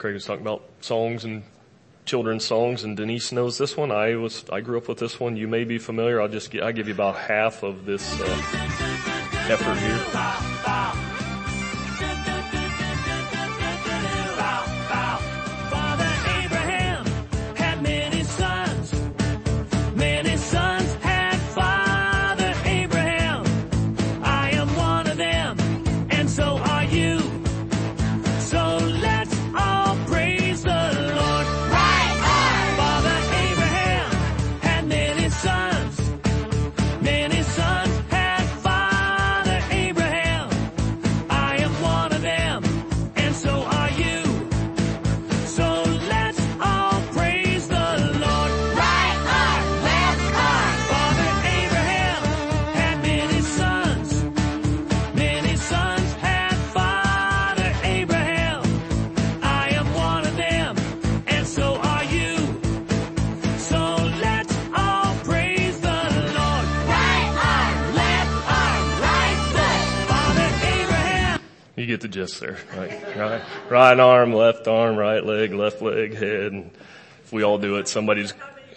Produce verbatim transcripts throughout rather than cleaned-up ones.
Craig was talking about songs and children's songs, and Denise knows this one. I was, I grew up with this one. You may be familiar. I'll just, I give you about half of this uh, effort here. You get the gist there, right? Right, right arm, left arm, right leg, left leg, head, and if we all do it, somebody's,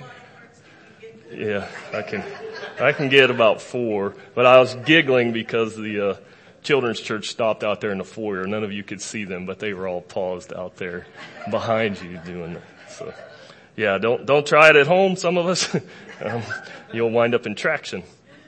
yeah, I can, I can get about four, but I was giggling because the, uh, children's church stopped out there in the foyer. None of you could see them, but they were all paused out there behind you doing that. So, yeah, don't, don't try it at home, some of us. um, you'll wind up in traction.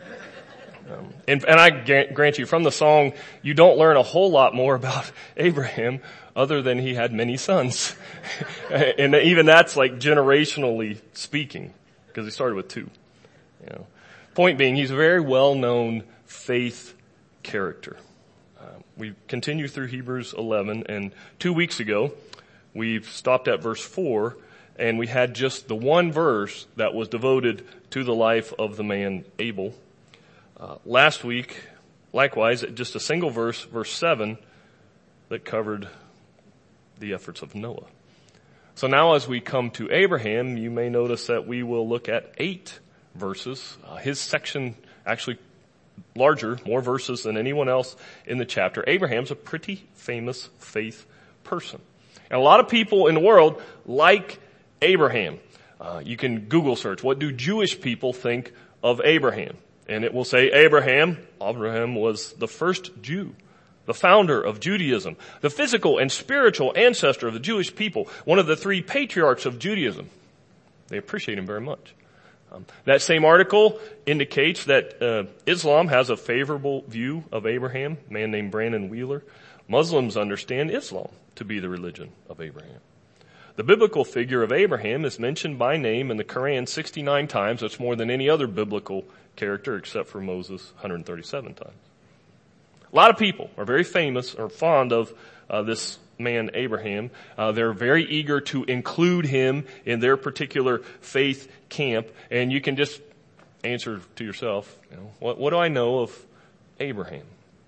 Um, and, and I grant you, from the song, you don't learn a whole lot more about Abraham other than he had many sons. And even that's like generationally speaking, because he started with two. You know, point being, he's a very well-known faith character. Uh, we continue through Hebrews eleven, and two weeks ago, we stopped at verse four, and we had just the one verse that was devoted to the life of the man Abel. Uh, last week, likewise, just a single verse, verse seven, that covered the efforts of Noah. So now as we come to Abraham, you may notice that we will look at eight verses. Uh, his section actually larger, more verses than anyone else in the chapter. Abraham's a pretty famous faith person. And a lot of people in the world like Abraham. Uh, you can Google search, what do Jewish people think of Abraham? And it will say Abraham, Abraham was the first Jew, the founder of Judaism, the physical and spiritual ancestor of the Jewish people, one of the three patriarchs of Judaism. They appreciate him very much. Um, that same article indicates that uh, Islam has a favorable view of Abraham, a man named Brandon Wheeler. Muslims understand Islam to be the religion of Abraham. The biblical figure of Abraham is mentioned by name in the Quran sixty-nine times. That's more than any other biblical character except for Moses one hundred thirty-seven times. A lot of people are very famous or fond of uh, this man Abraham. Uh, they're very eager to include him in their particular faith camp. And you can just answer to yourself, you know, what, what do I know of Abraham?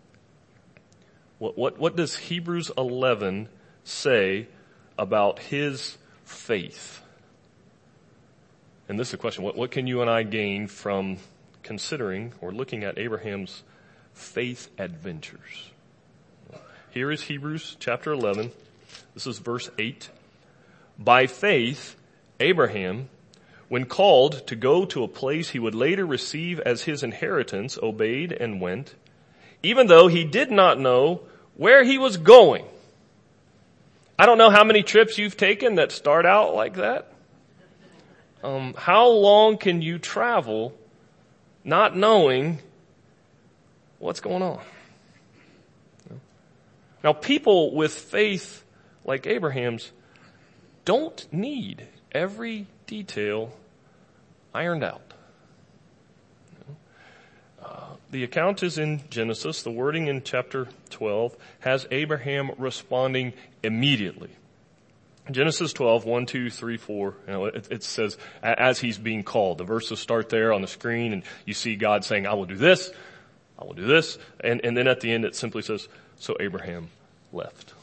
What, what, what does Hebrews eleven say about his faith? And this is the question, what, what can you and I gain from considering or looking at Abraham's faith adventures? Here is Hebrews chapter eleven. This is verse eight. By faith, Abraham, when called to go to a place he would later receive as his inheritance, obeyed and went, even though he did not know where he was going. I don't know how many trips you've taken that start out like that. Um, how long can you travel not knowing what's going on? Now, people with faith like Abraham's don't need every detail ironed out. Uh, the account is in Genesis. The wording in chapter twelve has Abraham responding immediately. Genesis twelve, one, two, three, four, you know, it, it says as he's being called. The verses start there on the screen and you see God saying, I will do this, I will do this. And, and then at the end it simply says, so Abraham left.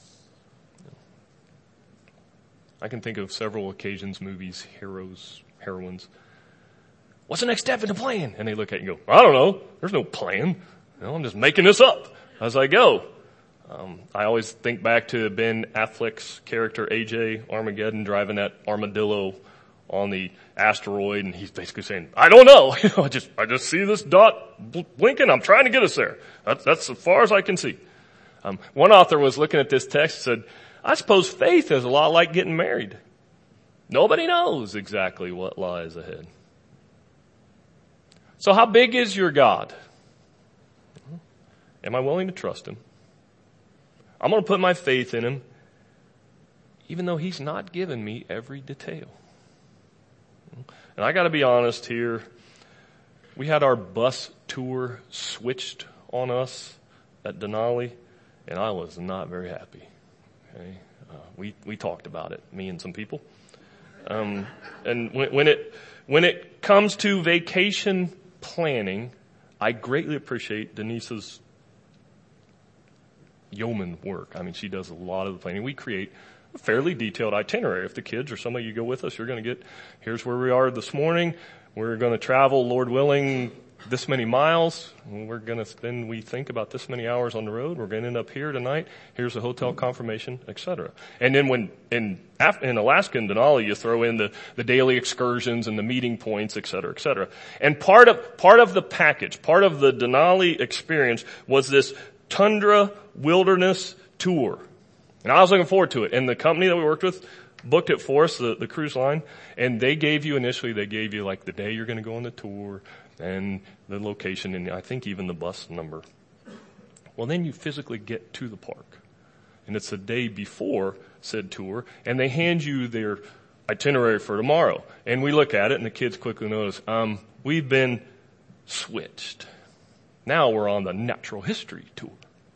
I can think of several occasions, movies, heroes, heroines. What's the next step in the plan? And they look at you and go, I don't know. There's no plan. You know, I'm just making this up as I go. Um, I always think back to Ben Affleck's character A J Armageddon driving that armadillo on the asteroid, and he's basically saying, I don't know. You know, I just, I just see this dot bl- blinking. I'm trying to get us there. That's, that's as far as I can see. Um, one author was looking at this text and said, I suppose faith is a lot like getting married. Nobody knows exactly what lies ahead. So how big is your God? Am I willing to trust him? I'm going to put my faith in him, even though he's not given me every detail. And I got to be honest here. We had our bus tour switched on us at Denali, and I was not very happy. Okay? Uh, we we talked about it, me and some people. Um, and when, when it when it comes to vacation planning, I greatly appreciate Denise's yeoman work. I mean, she does a lot of the planning. We create a fairly detailed itinerary. If the kids or some of you go with us, you're going to get, here's where we are this morning. We're going to travel, Lord willing, this many miles. We're going to spend, we think, about this many hours on the road. We're going to end up here tonight. Here's a hotel confirmation, et cetera. And then when in in Alaska and Denali, you throw in the, the daily excursions and the meeting points, et cetera, et cetera. And part of part of the package, part of the Denali experience was this Tundra Wilderness Tour. And I was looking forward to it. And the company that we worked with booked it for us, the, the cruise line, and they gave you initially, they gave you like the day you're going to go on the tour and the location and I think even the bus number. Well, then you physically get to the park. And it's the day before said tour, and they hand you their itinerary for tomorrow. And we look at it, and the kids quickly notice, um, we've been switched. Now we're on the natural history tour.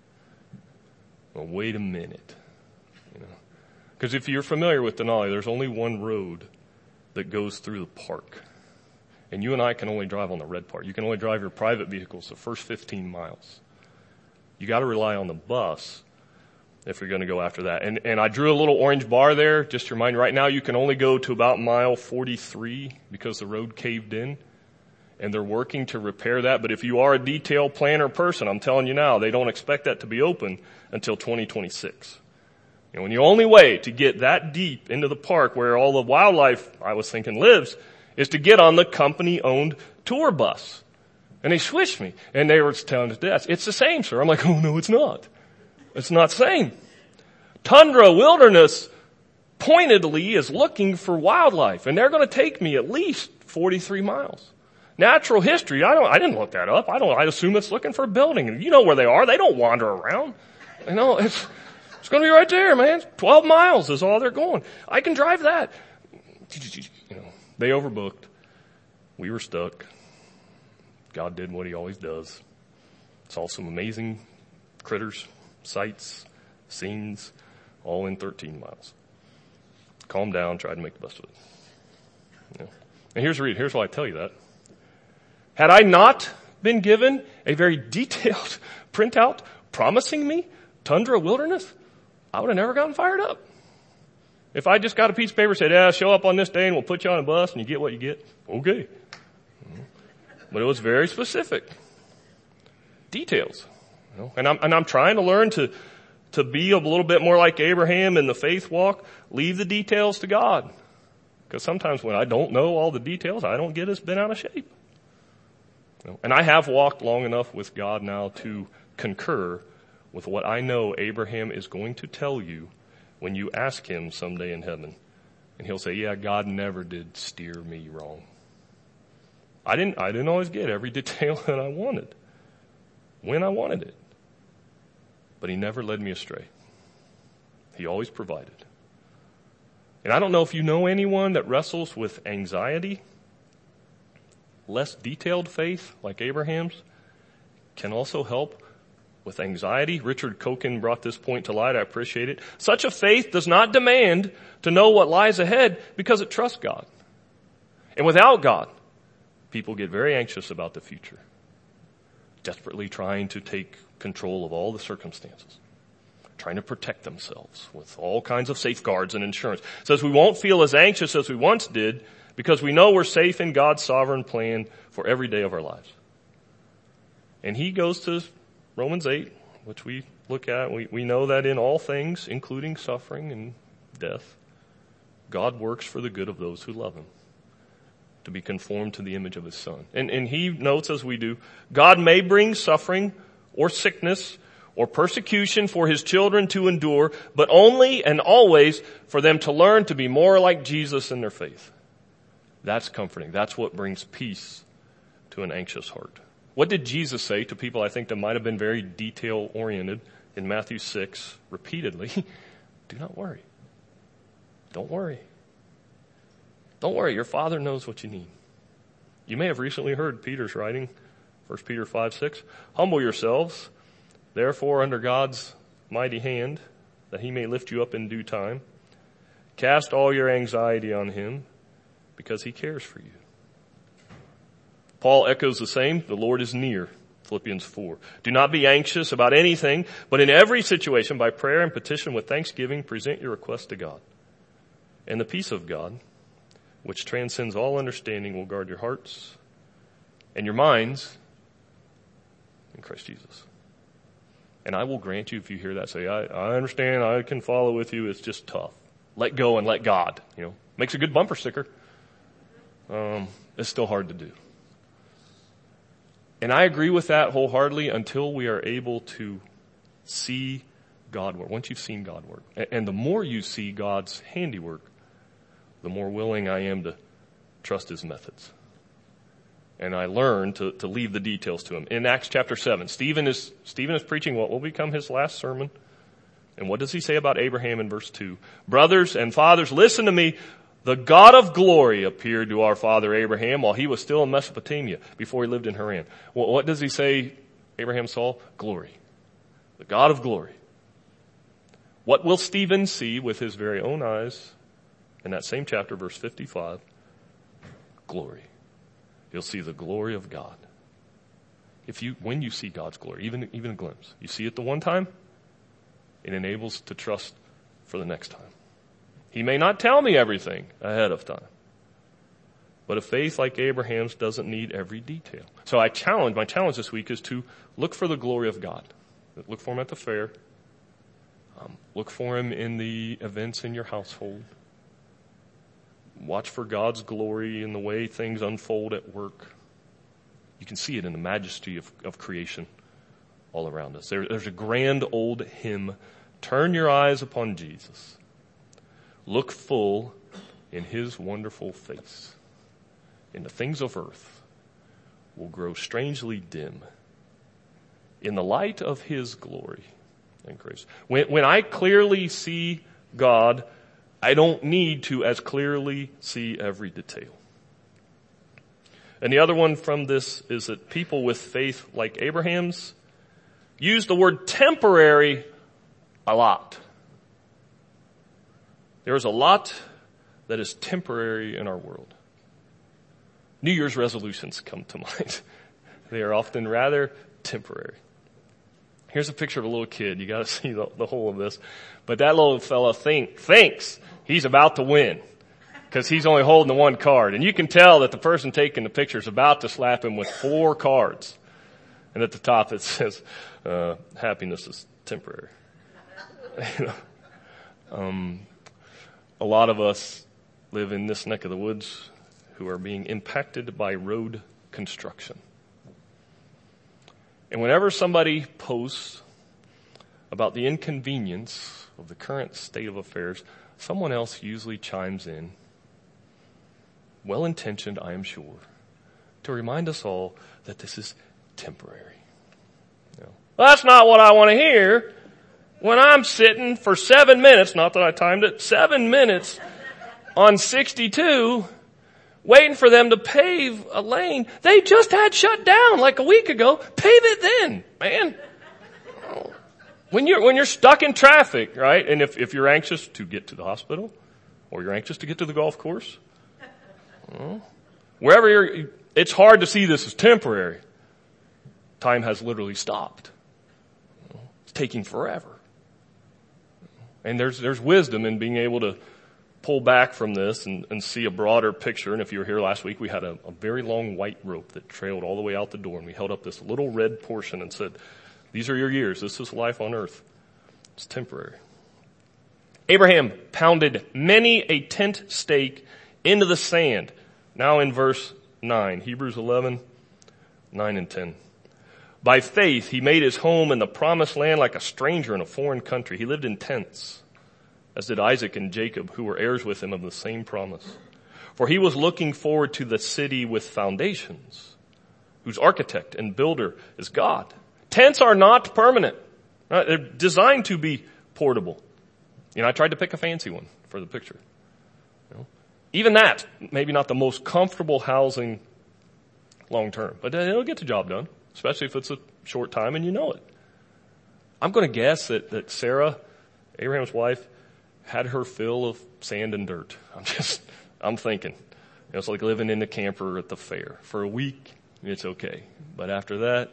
Well, wait a minute. You know, because if you're familiar with Denali, there's only one road that goes through the park. And you and I can only drive on the red part. You can only drive your private vehicles the first fifteen miles. You got to rely on the bus if you're going to go after that. And, and I drew a little orange bar there, just to remind you, right now you can only go to about mile forty-three because the road caved in. And they're working to repair that. But if you are a detail planner person, I'm telling you now, they don't expect that to be open until twenty twenty-six. You know, when the only way to get that deep into the park where all the wildlife, I was thinking, lives, is to get on the company-owned tour bus. And they switched me. And they were telling us, this, it's the same, sir. I'm like, oh, no, it's not. It's not the same. Tundra Wilderness pointedly is looking for wildlife. And they're going to take me at least forty-three miles. Natural history, I don't, I didn't look that up. I don't, I assume it's looking for a building. You know where they are. They don't wander around. You know, it's, it's going to be right there, man. twelve miles is all they're going. I can drive that. You know, they overbooked. We were stuck. God did what he always does. Saw some amazing critters, sights, scenes, all in thirteen miles. Calm down, tried to make the best of it. You know. And here's the reason. Here's why I tell you that. Had I not been given a very detailed printout promising me Tundra Wilderness, I would have never gotten fired up. If I just got a piece of paper and said, yeah, show up on this day and we'll put you on a bus and you get what you get, okay. But it was very specific. Details. You know? And I'm, and I'm trying to learn to, to be a little bit more like Abraham in the faith walk. Leave the details to God. Because sometimes when I don't know all the details, I don't get as bent out of shape. You know? And I have walked long enough with God now to concur with what I know Abraham is going to tell you when you ask him someday in heaven. And he'll say, yeah, God never did steer me wrong. I didn't, I didn't always get every detail that I wanted when I wanted it. But he never led me astray. He always provided. And I don't know if you know anyone that wrestles with anxiety. Less detailed faith, like Abraham's, can also help with anxiety. Richard Koken brought this point to light. I appreciate it. Such a faith does not demand to know what lies ahead because it trusts God. And without God, people get very anxious about the future, desperately trying to take control of all the circumstances, trying to protect themselves with all kinds of safeguards and insurance. It says we won't feel as anxious as we once did because we know we're safe in God's sovereign plan for every day of our lives. And he goes to Romans eight, which we look at, we, we know that in all things, including suffering and death, God works for the good of those who love him, to be conformed to the image of his Son. And, and he notes, as we do, God may bring suffering or sickness or persecution for his children to endure, but only and always for them to learn to be more like Jesus in their faith. That's comforting. That's what brings peace to an anxious heart. What did Jesus say to people, I think, that might have been very detail-oriented in Matthew six repeatedly? Do not worry. Don't worry. Don't worry. Your Father knows what you need. You may have recently heard Peter's writing, First Peter five six. Humble yourselves, therefore, under God's mighty hand, that he may lift you up in due time. Cast all your anxiety on him, because he cares for you. Paul echoes the same. The Lord is near. Philippians four. Do not be anxious about anything, but in every situation, by prayer and petition with thanksgiving, present your request to God. And the peace of God, which transcends all understanding, will guard your hearts and your minds in Christ Jesus. And I will grant you, if you hear that, say, I, I understand, I can follow with you, it's just tough. Let go and let God. You know, makes a good bumper sticker. Um, it's still hard to do. And I agree with that wholeheartedly until we are able to see God work. Once you've seen God work. And the more you see God's handiwork, the more willing I am to trust his methods. And I learn to, to leave the details to him. In Acts chapter seven, Stephen is, Stephen is preaching what will become his last sermon. And what does he say about Abraham in verse two? Brothers and fathers, listen to me. The God of glory appeared to our father Abraham while he was still in Mesopotamia, before he lived in Haran. Well, what does he say Abraham saw? Glory. The God of glory. What will Stephen see with his very own eyes in that same chapter, verse fifty-five? Glory. You'll see the glory of God. If you, when you see God's glory, even, even a glimpse, you see it the one time, it enables to trust for the next time. He may not tell me everything ahead of time. But a faith like Abraham's doesn't need every detail. So I challenge, my challenge this week is to look for the glory of God. Look for him at the fair. Um, look for him in the events in your household. Watch for God's glory in the way things unfold at work. You can see it in the majesty of, of creation all around us. There, there's a grand old hymn, turn your eyes upon Jesus. Look full in his wonderful face. And the things of earth will grow strangely dim in the light of his glory and grace. When, when I clearly see God, I don't need to as clearly see every detail. And the other one from this is that people with faith like Abraham's use the word temporary a lot. There is a lot that is temporary in our world. New Year's resolutions come to mind. They are often rather temporary. Here's a picture of a little kid. You got to see the, the whole of this. But that little fella think, thinks he's about to win because he's only holding the one card. And you can tell that the person taking the picture is about to slap him with four cards. And at the top it says, uh, happiness is temporary. you know? um, A lot of us live in this neck of the woods who are being impacted by road construction. And whenever somebody posts about the inconvenience of the current state of affairs, someone else usually chimes in, well-intentioned, I am sure, to remind us all that this is temporary. You know, well, that's not what I want to hear. When I'm sitting for seven minutes, not that I timed it, seven minutes on sixty-two, waiting for them to pave a lane they just had shut down like a week ago. Pave it then, man. When you're, when you're stuck in traffic, right? And if, if you're anxious to get to the hospital or you're anxious to get to the golf course, well, wherever you're, it's hard to see this as temporary. Time has literally stopped. It's taking forever. And there's, there's wisdom in being able to pull back from this and, and see a broader picture. And if you were here last week, we had a, a very long white rope that trailed all the way out the door, and we held up this little red portion and said, These are your years. This is life on earth. It's temporary. Abraham pounded many a tent stake into the sand. Now in verse nine, Hebrews eleven, nine and ten. By faith, he made his home in the promised land like a stranger in a foreign country. He lived in tents, as did Isaac and Jacob, who were heirs with him of the same promise. For he was looking forward to the city with foundations, whose architect and builder is God. Tents are not permanent. Right? They're designed to be portable. You know, I tried to pick a fancy one for the picture. You know? Even that, maybe not the most comfortable housing long term, but it'll get the job done, especially if it's a short time and you know it. I'm going to guess that, that Sarah, Abraham's wife, had her fill of sand and dirt. I'm just, I'm thinking. You know, it's like living in the camper at the fair. For a week, it's okay. But after that,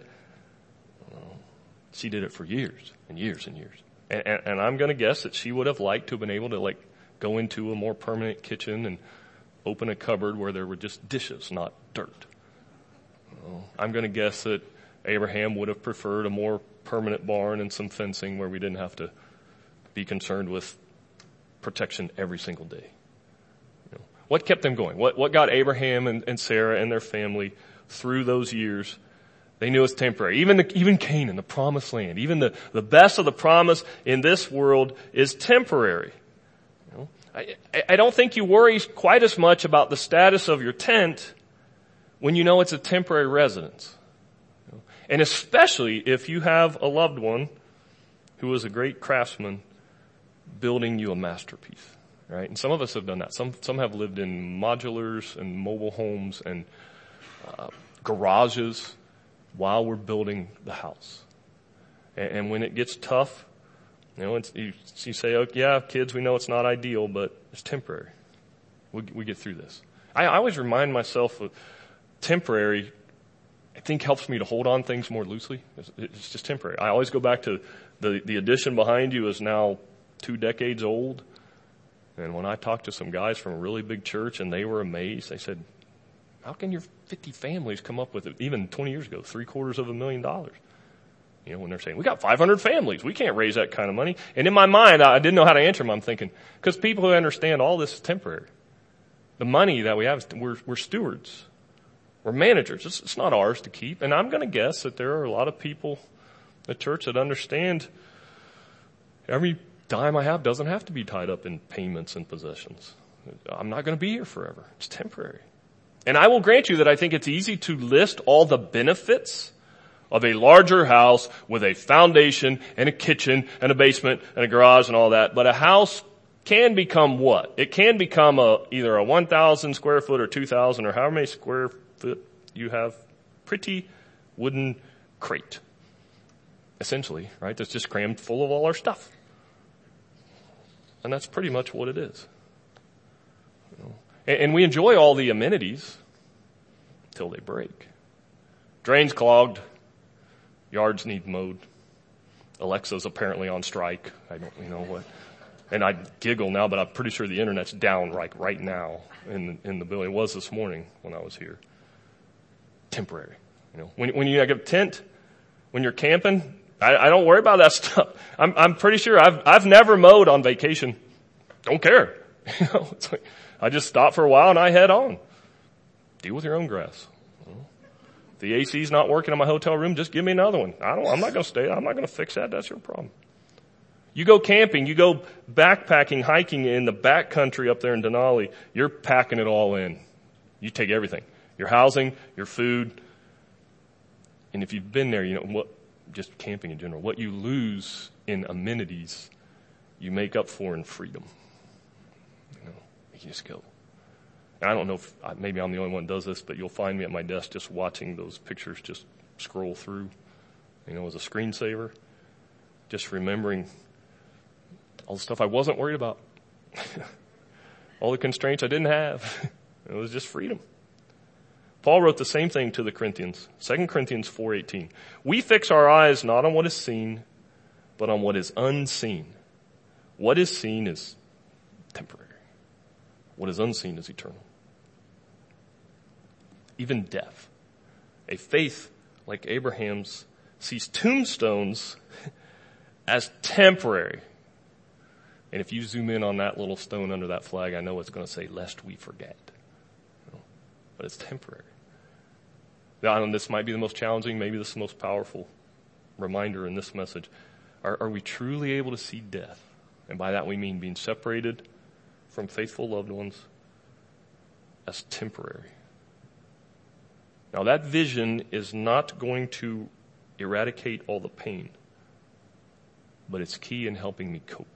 well, she did it for years and years and years. And, and, and I'm going to guess that she would have liked to have been able to like go into a more permanent kitchen and open a cupboard where there were just dishes, not dirt. Well, I'm going to guess that Abraham would have preferred a more permanent barn and some fencing where we didn't have to be concerned with protection every single day. You know, what kept them going? What, what got Abraham and, and Sarah and their family through those years? They knew it's temporary. Even the, even Canaan, the promised land, even the, the best of the promise in this world is temporary. You know, I, I don't think you worry quite as much about the status of your tent when you know it's a temporary residence. You know, and especially if you have a loved one who is a great craftsman building you a masterpiece, right? And some of us have done that. Some, some have lived in modulars and mobile homes and uh, garages while we're building the house. And, and when it gets tough, you know, it's, you, you say, oh, yeah, kids, we know it's not ideal, but it's temporary. We, we get through this. I, I always remind myself of temporary, I think helps me to hold on things more loosely. It's, it's just temporary. I always go back to the, the addition behind you is now two decades old. And when I talked to some guys from a really big church and they were amazed, they said, how can your fifty families come up with it? Even twenty years ago, three quarters of a million dollars. You know, when they're saying, we got five hundred families. We can't raise that kind of money. And in my mind, I didn't know how to answer them. I'm thinking, because people who understand all this is temporary. The money that we have, we're, we're stewards. We're managers. It's, it's not ours to keep. And I'm going to guess that there are a lot of people in the church that understand every dime I have doesn't have to be tied up in payments and possessions. I'm not going to be here forever. It's temporary. And I will grant you that I think it's easy to list all the benefits of a larger house with a foundation and a kitchen and a basement and a garage and all that. But a house can become what? It can become a, either a one thousand square foot or two thousand or however many square foot you have, pretty wooden crate. Essentially, right? That's just crammed full of all our stuff. And that's pretty much what it is. You know? and, and we enjoy all the amenities until they break. Drains clogged. Yards need mowed. Alexa's apparently on strike. I don't, you know what. And I giggle now, but I'm pretty sure the internet's down like right now in in the building. It was this morning when I was here. Temporary. You know, when when you have a tent, when you're camping, I, I don't worry about that stuff. I'm I'm pretty sure I've I've never mowed on vacation. Don't care. You know, it's like I just stop for a while and I head on. Deal with your own grass. You know, if the A C's not working in my hotel room, just give me another one. I don't. I'm not going to stay. I'm not going to fix that. That's your problem. You go camping, you go backpacking, hiking in the backcountry up there in Denali, you're packing it all in. You take everything. Your housing, your food. And if you've been there, you know what, just camping in general, what you lose in amenities, you make up for in freedom. You know, you just go. And I don't know if, maybe I'm the only one who does this, but you'll find me at my desk just watching those pictures just scroll through, you know, as a screensaver, just remembering all the stuff I wasn't worried about. All the constraints I didn't have. It was just freedom. Paul wrote the same thing to the Corinthians. Second Corinthians four eighteen. We fix our eyes not on what is seen, but on what is unseen. What is seen is temporary. What is unseen is eternal. Even death. A faith like Abraham's sees tombstones as temporary. And if you zoom in on that little stone under that flag, I know it's going to say, lest we forget. But it's temporary. Now, I don't know, this might be the most challenging, maybe this is the most powerful reminder in this message. Are, are we truly able to see death? And by that we mean being separated from faithful loved ones as temporary. Now, that vision is not going to eradicate all the pain, but it's key in helping me cope.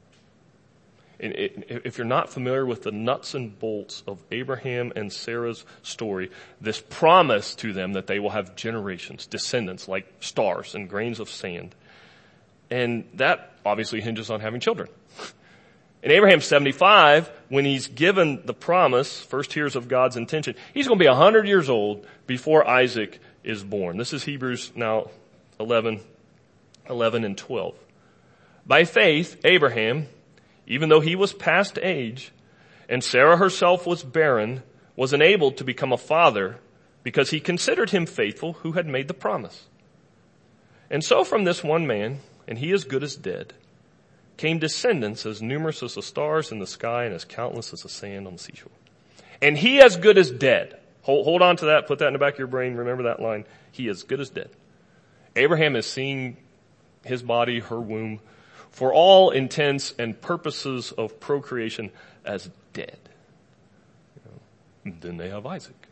And it, if you're not familiar with the nuts and bolts of Abraham and Sarah's story, this promise to them that they will have generations, descendants like stars and grains of sand. And that obviously hinges on having children. In Abraham's seventy-five, when he's given the promise, first hears of God's intention, he's going to be one hundred years old before Isaac is born. This is Hebrews now eleven, eleven and twelve. By faith, Abraham, even though he was past age, and Sarah herself was barren, was enabled to become a father because he considered him faithful who had made the promise. And so from this one man, and he as good as dead, came descendants as numerous as the stars in the sky and as countless as the sand on the seashore. And he as good as dead. Hold, hold on to that. Put that in the back of your brain. Remember that line. He as good as dead. Abraham is seeing his body, her womb, for all intents and purposes of procreation as dead. You know, then they have Isaac.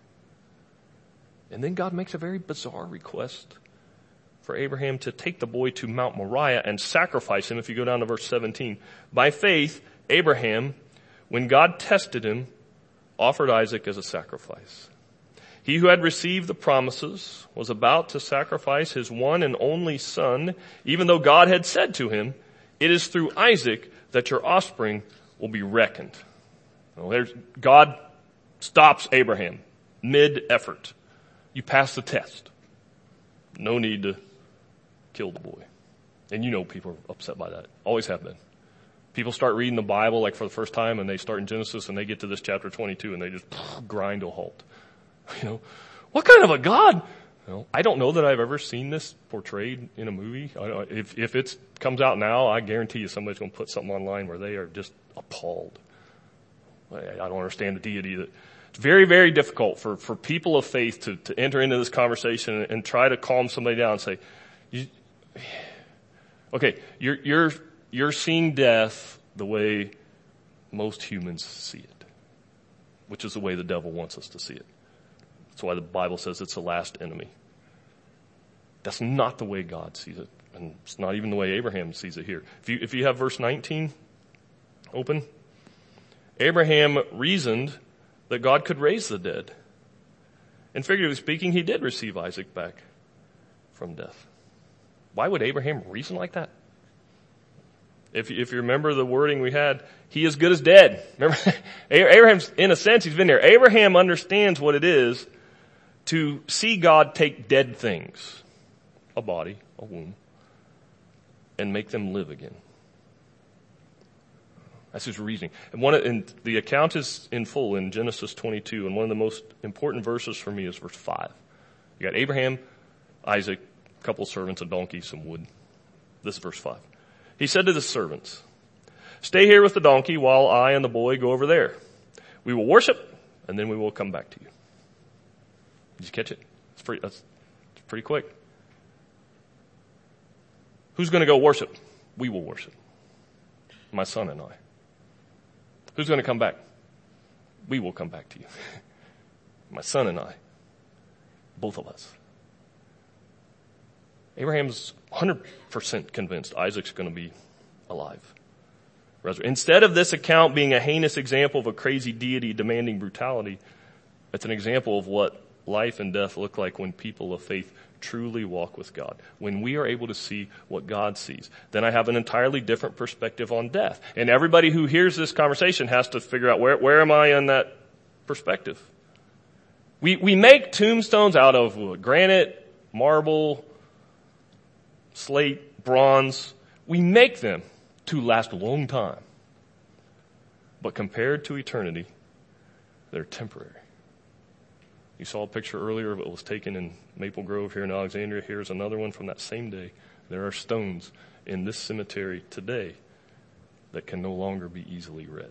And then God makes a very bizarre request for Abraham to take the boy to Mount Moriah and sacrifice him. If you go down to verse seventeen, by faith, Abraham, when God tested him, offered Isaac as a sacrifice. He who had received the promises was about to sacrifice his one and only son, even though God had said to him, it is through Isaac that your offspring will be reckoned. Well, there's, God stops Abraham mid-effort. You pass the test. No need to kill the boy. And you know people are upset by that. Always have been. People start reading the Bible like for the first time and they start in Genesis and they get to this chapter twenty-two and they just grind to a halt. You know, what kind of a God? You know, I don't know that I've ever seen this portrayed in a movie. I don't, if if it comes out now, I guarantee you somebody's going to put something online where they are just appalled. I, I don't understand the deity that. It's very, very difficult for, for people of faith to, to enter into this conversation and, and try to calm somebody down and say, you, okay, you're, you're, you're seeing death the way most humans see it, which is the way the devil wants us to see it. That's why the Bible says it's the last enemy. That's not the way God sees it. And it's not even the way Abraham sees it here. If you, if you have verse nineteen open, Abraham reasoned that God could raise the dead. And figuratively speaking, he did receive Isaac back from death. Why would Abraham reason like that? If you, if you remember the wording we had, he is good as dead. Remember, Abraham's, in a sense, he's been there. Abraham understands what it is to see God take dead things, a body, a womb, and make them live again. That's his reasoning. And one, and the account is in full in Genesis twenty-two, and one of the most important verses for me is verse five. You got Abraham, Isaac, a couple of servants, a donkey, some wood. This is verse five. He said to the servants, stay here with the donkey while I and the boy go over there. We will worship, and then we will come back to you. Did you catch it? It's pretty, that's it's pretty quick. Who's going to go worship? We will worship. My son and I. Who's going to come back? We will come back to you. My son and I. Both of us. Abraham's one hundred percent convinced Isaac's going to be alive. Instead of this account being a heinous example of a crazy deity demanding brutality, it's an example of what life and death look like when people of faith truly walk with God. When we are able to see what God sees, then I have an entirely different perspective on death. And everybody who hears this conversation has to figure out where, where am I in that perspective? We, we make tombstones out of what, granite, marble, slate, bronze. We make them to last a long time. But compared to eternity, they're temporary. You saw a picture earlier of it was taken in Maple Grove here in Alexandria. Here's another one from that same day. There are stones in this cemetery today that can no longer be easily read.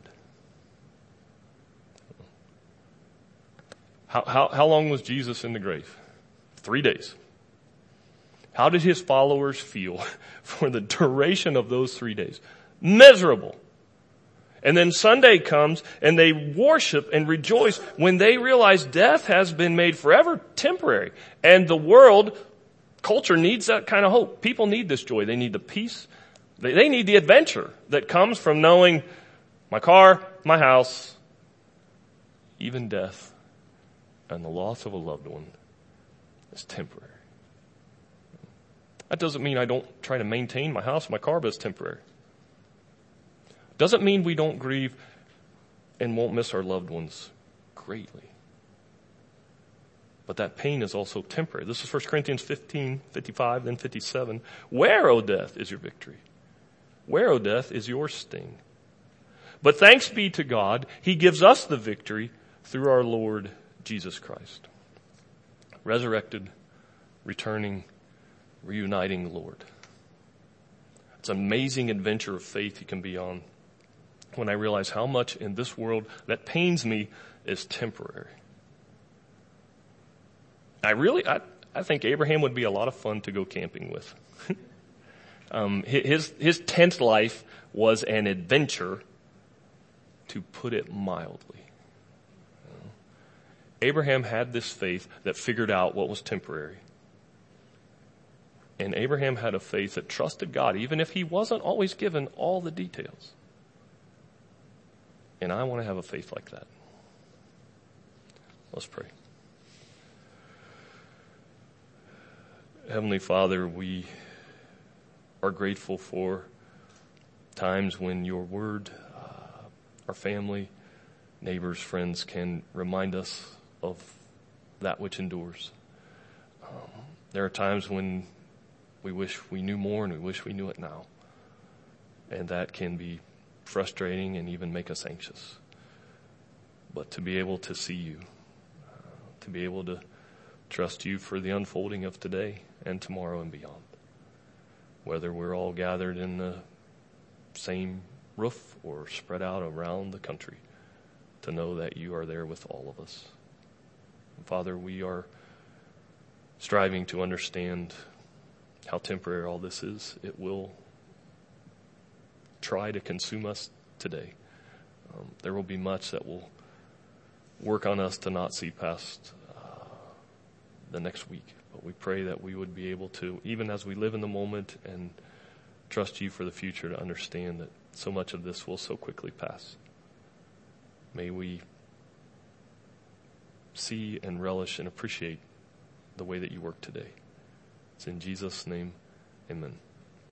How, how, how long was Jesus in the grave? Three days. How did his followers feel for the duration of those three days? Miserable. And then Sunday comes and they worship and rejoice when they realize death has been made forever temporary. And the world, culture needs that kind of hope. People need this joy. They need the peace. They, they need the adventure that comes from knowing my car, my house, even death and the loss of a loved one is temporary. That doesn't mean I don't try to maintain my house, my car, but it's temporary. Doesn't mean we don't grieve and won't miss our loved ones greatly. But that pain is also temporary. This is First Corinthians fifteen, fifty-five, then fifty-seven. Where, O death, is your victory? Where, O death, is your sting? But thanks be to God, he gives us the victory through our Lord Jesus Christ. Resurrected, returning, reuniting Lord. It's an amazing adventure of faith you can be on when I realize how much in this world that pains me is temporary. I really, I, I think Abraham would be a lot of fun to go camping with. um, his, his tent life was an adventure, to put it mildly. Abraham had this faith that figured out what was temporary. And Abraham had a faith that trusted God, even if he wasn't always given all the details. And I want to have a faith like that. Let's pray. Heavenly Father, we are grateful for times when your word, uh, our family, neighbors, friends can remind us of that which endures. Um, there are times when we wish we knew more and we wish we knew it now. And that can be frustrating and even make us anxious. But to be able to see you, uh, to be able to trust you for the unfolding of today and tomorrow and beyond. Whether we're all gathered in the same roof or spread out around the country, to know that you are there with all of us. And Father, we are striving to understand how temporary all this is. It will try to consume us today. Um, there will be much that will work on us to not see past uh, the next week. But we pray that we would be able to, even as we live in the moment and trust you for the future, to understand that so much of this will so quickly pass. May we see and relish and appreciate the way that you work today. It's in Jesus' name, amen.